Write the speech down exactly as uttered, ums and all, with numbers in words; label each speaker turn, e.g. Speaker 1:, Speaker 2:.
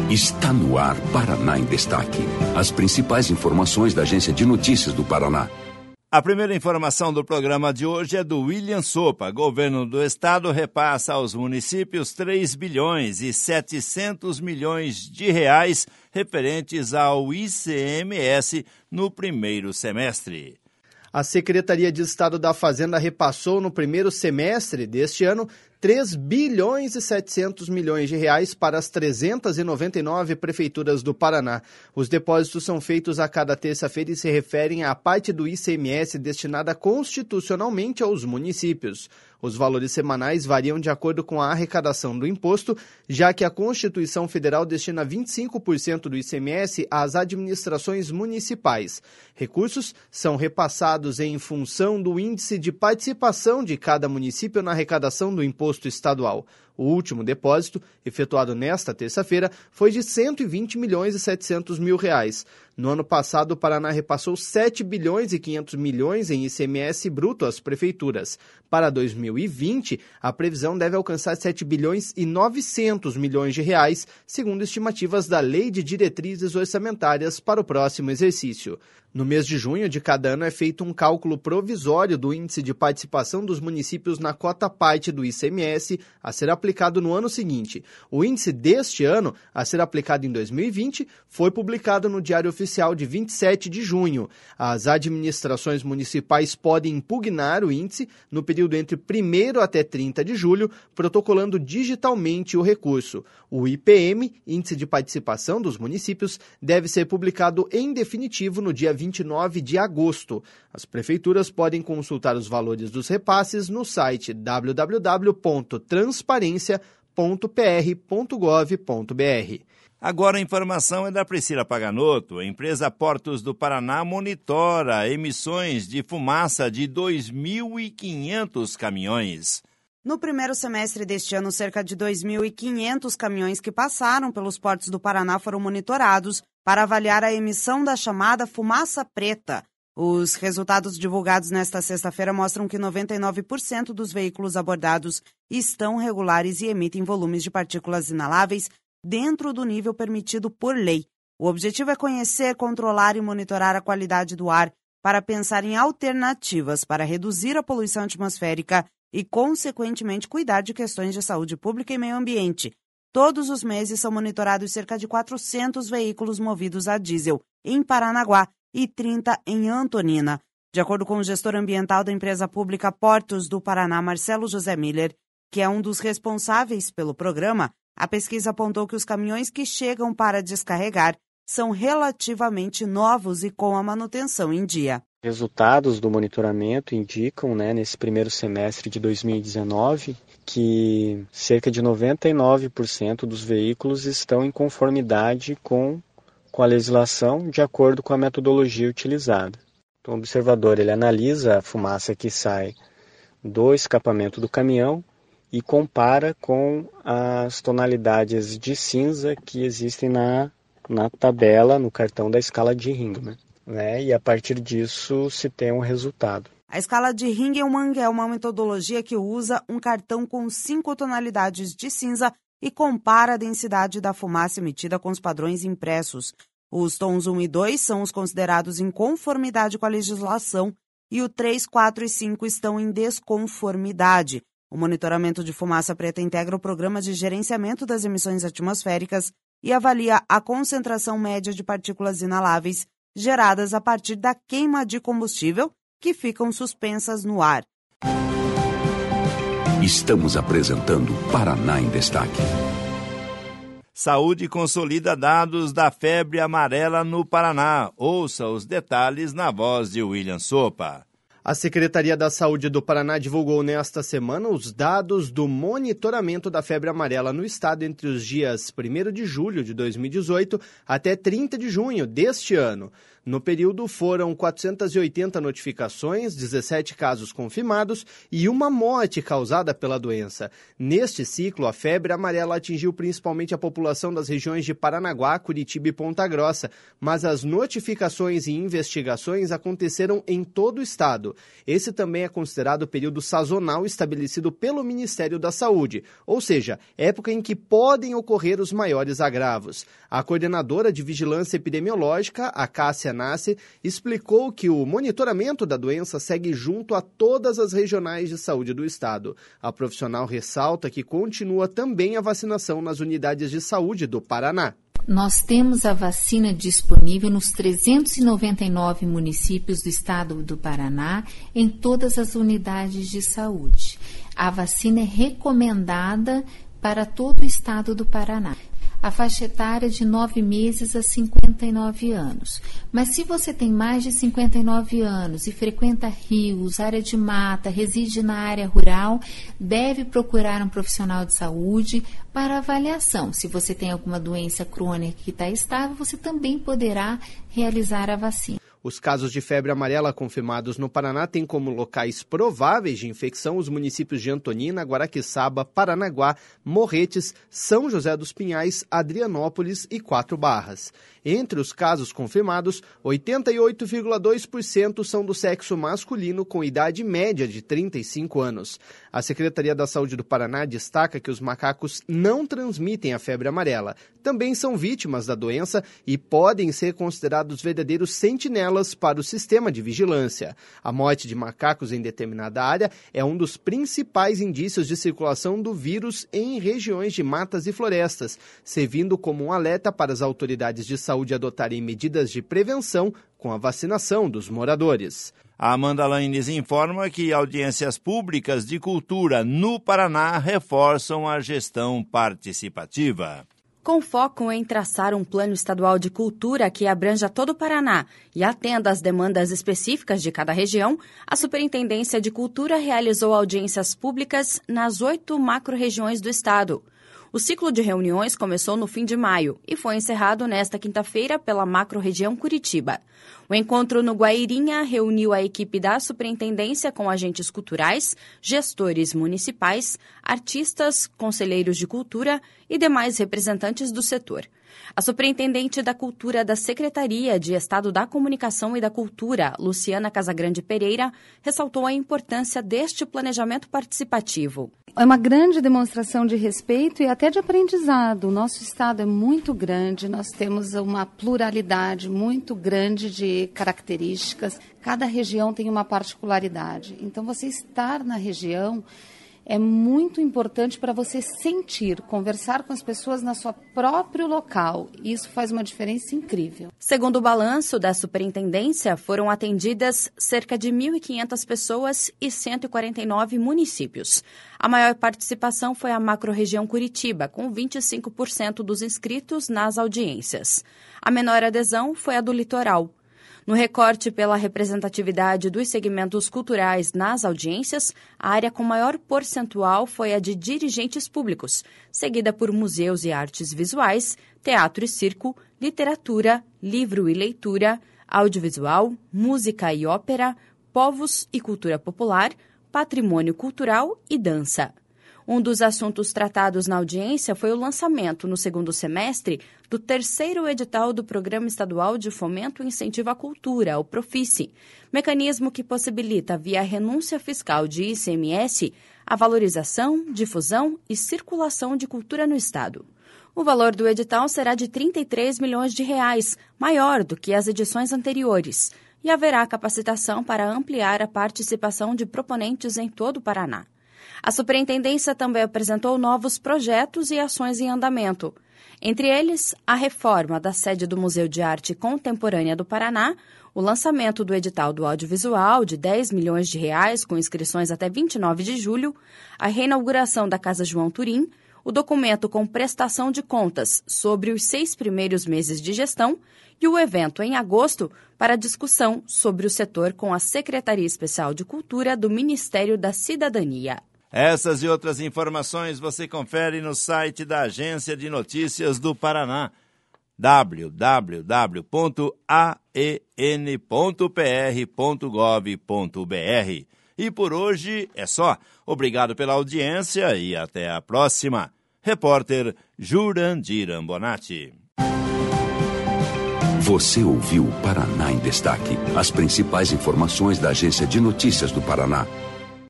Speaker 1: Está no ar Paraná em Destaque. As principais informações da Agência de Notícias do Paraná.
Speaker 2: A primeira informação do programa de hoje é do William Sopa. Governo do Estado repassa aos municípios três bilhões e setecentos milhões de reais referentes ao I C M S no primeiro semestre.
Speaker 3: A Secretaria de Estado da Fazenda repassou no primeiro semestre deste ano três bilhões e setecentos milhões de reais para as trezentas e noventa e nove prefeituras do Paraná. Os depósitos são feitos a cada terça-feira e se referem à parte do I C M S destinada constitucionalmente aos municípios. Os valores semanais variam de acordo com a arrecadação do imposto, já que a Constituição Federal destina vinte e cinco por cento do I C M S às administrações municipais. Recursos são repassados em função do índice de participação de cada município na arrecadação do imposto estadual. O último depósito, efetuado nesta terça-feira, foi de cento e vinte milhões e setecentos mil reais. No ano passado, o Paraná repassou sete bilhões e quinhentos milhões em I C M S bruto às prefeituras. Para dois mil e vinte, a previsão deve alcançar sete bilhões e novecentos milhões de reais, segundo estimativas da Lei de Diretrizes Orçamentárias para o próximo exercício. No mês de junho de cada ano é feito um cálculo provisório do índice de participação dos municípios na cota parte do I C M S a ser aplicado no ano seguinte. O índice deste ano, a ser aplicado em dois mil e vinte, foi publicado no Diário Oficial de vinte e sete de junho. As administrações municipais podem impugnar o índice no período entre primeiro até trinta de julho, protocolando digitalmente o recurso. O I P M, Índice de Participação dos Municípios, deve ser publicado em definitivo no dia vinte e nove de agosto. As prefeituras podem consultar os valores dos repasses no site w w w ponto transparência ponto p r ponto gov ponto b r.
Speaker 2: Agora a informação é da Priscila Paganotto. A empresa Portos do Paraná monitora emissões de fumaça de dois mil e quinhentos caminhões.
Speaker 4: No primeiro semestre deste ano, cerca de dois mil e quinhentos caminhões que passaram pelos portos do Paraná foram monitorados para avaliar a emissão da chamada fumaça preta. Os resultados divulgados nesta sexta-feira mostram que noventa e nove por cento dos veículos abordados estão regulares e emitem volumes de partículas inaláveis dentro do nível permitido por lei. O objetivo é conhecer, controlar e monitorar a qualidade do ar para pensar em alternativas para reduzir a poluição atmosférica e, consequentemente, cuidar de questões de saúde pública e meio ambiente. Todos os meses são monitorados cerca de quatrocentos veículos movidos a diesel em Paranaguá e trinta em Antonina. De acordo com o gestor ambiental da empresa pública Portos do Paraná, Marcelo José Miller, que é um dos responsáveis pelo programa, a pesquisa apontou que os caminhões que chegam para descarregar são relativamente novos e com a manutenção em dia.
Speaker 5: Resultados do monitoramento indicam, né, nesse primeiro semestre de dois mil e dezenove, que cerca de noventa e nove por cento dos veículos estão em conformidade com, com a legislação de acordo com a metodologia utilizada. Então, o observador ele analisa a fumaça que sai do escapamento do caminhão e compara com as tonalidades de cinza que existem na, na tabela, no cartão da escala de Ringman. Né? E a partir disso se tem um resultado.
Speaker 4: A escala de Ringman é uma metodologia que usa um cartão com cinco tonalidades de cinza e compara a densidade da fumaça emitida com os padrões impressos. Os tons um e dois são os considerados em conformidade com a legislação e o três, quatro e cinco estão em desconformidade. O monitoramento de fumaça preta integra o programa de gerenciamento das emissões atmosféricas e avalia a concentração média de partículas inaláveis geradas a partir da queima de combustível que ficam suspensas no ar.
Speaker 1: Estamos apresentando Paraná em Destaque.
Speaker 2: Saúde consolida dados da febre amarela no Paraná. Ouça os detalhes na voz de William Sopa.
Speaker 3: A Secretaria da Saúde do Paraná divulgou nesta semana os dados do monitoramento da febre amarela no estado entre os dias primeiro de julho de dois mil e dezoito até trinta de junho deste ano. No período foram quatrocentas e oitenta notificações, dezessete casos confirmados e uma morte causada pela doença. Neste ciclo, a febre amarela atingiu principalmente a população das regiões de Paranaguá, Curitiba e Ponta Grossa, mas as notificações e investigações aconteceram em todo o estado. Esse também é considerado o período sazonal estabelecido pelo Ministério da Saúde, ou seja, época em que podem ocorrer os maiores agravos. A coordenadora de Vigilância Epidemiológica, a Cássia Nasce, explicou que o monitoramento da doença segue junto a todas as regionais de saúde do estado. A profissional ressalta que continua também a vacinação nas unidades de saúde do Paraná.
Speaker 6: Nós temos a vacina disponível nos trezentos e noventa e nove municípios do estado do Paraná, em todas as unidades de saúde. A vacina é recomendada para todo o estado do Paraná. A faixa etária é de nove meses a cinquenta e nove anos. Mas se você tem mais de cinquenta e nove anos e frequenta rios, área de mata, reside na área rural, deve procurar um profissional de saúde para avaliação. Se você tem alguma doença crônica que está estável, você também poderá realizar a vacina.
Speaker 3: Os casos de febre amarela confirmados no Paraná têm como locais prováveis de infecção os municípios de Antonina, Guaraqueçaba, Paranaguá, Morretes, São José dos Pinhais, Adrianópolis e Quatro Barras. Entre os casos confirmados, oitenta e oito vírgula dois por cento são do sexo masculino com idade média de trinta e cinco anos. A Secretaria da Saúde do Paraná destaca que os macacos não transmitem a febre amarela. Também são vítimas da doença e podem ser considerados verdadeiros sentinelas para o sistema de vigilância. A morte de macacos em determinada área é um dos principais indícios de circulação do vírus em regiões de matas e florestas, servindo como um alerta para as autoridades de saúde adotarem medidas de prevenção com a vacinação dos moradores.
Speaker 2: A Amanda Laines informa que audiências públicas de cultura no Paraná reforçam a gestão participativa.
Speaker 7: Com foco em traçar um plano estadual de cultura que abranja todo o Paraná e atenda às demandas específicas de cada região, a Superintendência de Cultura realizou audiências públicas nas oito macro-regiões do estado. O ciclo de reuniões começou no fim de maio e foi encerrado nesta quinta-feira pela macro-região Curitiba. O encontro no Guairinha reuniu a equipe da Superintendência com agentes culturais, gestores municipais, artistas, conselheiros de cultura e demais representantes do setor. A superintendente da Cultura da Secretaria de Estado da Comunicação e da Cultura, Luciana Casagrande Pereira, ressaltou a importância deste planejamento participativo.
Speaker 8: É uma grande demonstração de respeito e até de aprendizado. O nosso estado é muito grande, nós temos uma pluralidade muito grande de características. Cada região tem uma particularidade. Então, você estar na região é muito importante para você sentir, conversar com as pessoas no seu próprio local. Isso faz uma diferença incrível.
Speaker 7: Segundo o balanço da superintendência, foram atendidas cerca de mil e quinhentas pessoas e cento e quarenta e nove municípios. A maior participação foi a macro-região Curitiba, com vinte e cinco por cento dos inscritos nas audiências. A menor adesão foi a do litoral. No recorte pela representatividade dos segmentos culturais nas audiências, a área com maior percentual foi a de dirigentes públicos, seguida por museus e artes visuais, teatro e circo, literatura, livro e leitura, audiovisual, música e ópera, povos e cultura popular, patrimônio cultural e dança. Um dos assuntos tratados na audiência foi o lançamento, no segundo semestre, do terceiro edital do Programa Estadual de Fomento e Incentivo à Cultura, o Profice, mecanismo que possibilita, via renúncia fiscal de I C M S, a valorização, difusão e circulação de cultura no Estado. O valor do edital será de trinta e três milhões de reais, maior do que as edições anteriores, e haverá capacitação para ampliar a participação de proponentes em todo o Paraná. A superintendência também apresentou novos projetos e ações em andamento. Entre eles, a reforma da sede do Museu de Arte Contemporânea do Paraná, o lançamento do edital do audiovisual de dez milhões de reais com inscrições até vinte e nove de julho, a reinauguração da Casa João Turim, o documento com prestação de contas sobre os seis primeiros meses de gestão e o evento em agosto para discussão sobre o setor com a Secretaria Especial de Cultura do Ministério da Cidadania.
Speaker 2: Essas e outras informações você confere no site da Agência de Notícias do Paraná, w w w ponto a e n ponto p r ponto gov ponto b r. E por hoje é só. Obrigado pela audiência e até a próxima. Repórter Jurandir Ambonati.
Speaker 1: Você ouviu o Paraná em Destaque. As principais informações da Agência de Notícias do Paraná.